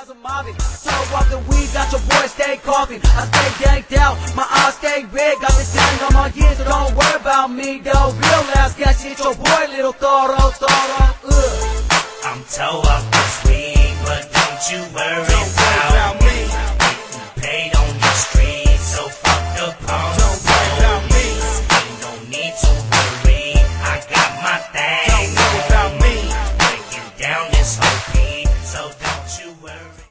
as a mobbing. So off the weed, got your boy stay coughing. I stay ganked out, my eyes stay red. Got the gang on my ears, so don't worry about me though. Real ass gas shit, your boy little Thoro. I'm toe off this weed, but don't you worry.